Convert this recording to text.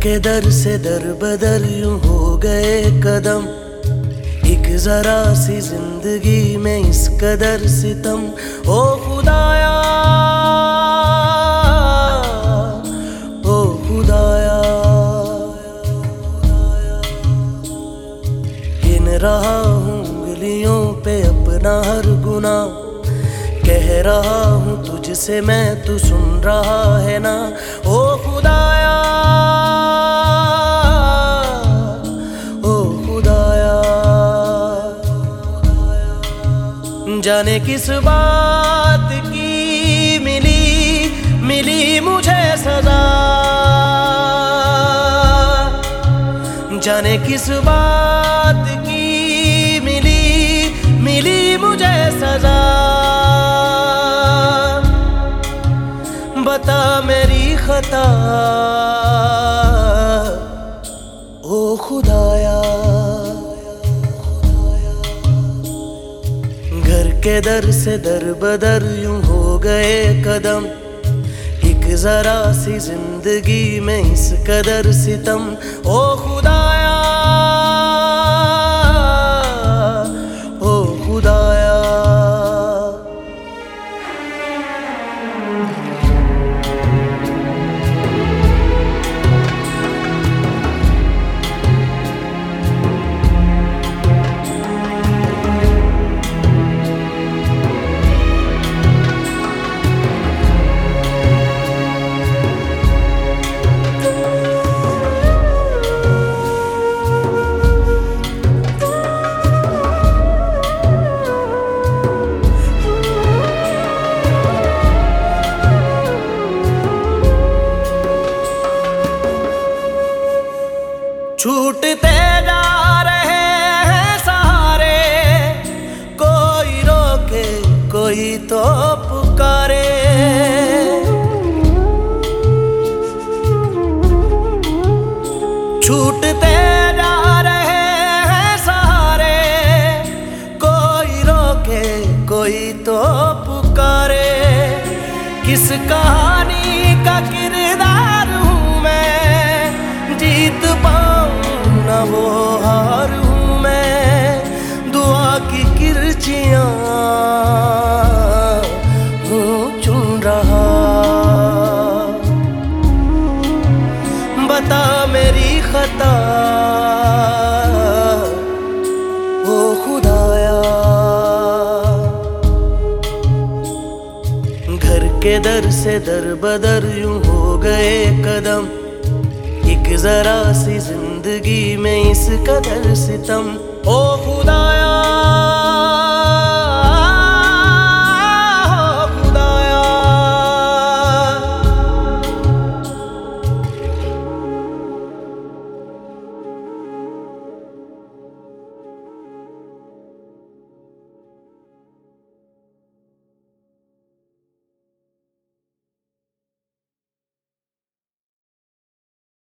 के दर से दर बदर यूं हो गए कदम, एक जरा सी जिंदगी में इस कदर सितम। ओ खुदाया, ओ खुदाया, गिन रहा हूँ उंगलियों पे अपना हर गुना, कह रहा हूँ तुझसे मैं, तू सुन रहा है ना। ओ खुदाया, ओ खुदाया, जाने किस बात की मिली मुझे सजा, जाने किस बात की मिली मुझे सजा। बता मेरी खता ओ खुदाया, घर के दर से दर बदर यूं हो गए कदम, एक जरा सी जिंदगी में इस कदर सितम। ओ खुदाया, ओ खुदाया, छूटते जा रहे हैं सहारे, कोई रोके कोई तो पुकारे। छूटते जा रहे हैं सहारे, कोई रोके कोई तो पुकारे। किस कहानी का किरदार हूँ मैं, जीत ना वो हार हूँ मैं, दुआ की किरचियाँ हूँ चुन रहा। बता मेरी खता ओ खुदाया, घर के दर से दर बदर यूं हो गए कदम, एक जरा सी जिंदगी में इस कदर सितम। ओ खुदा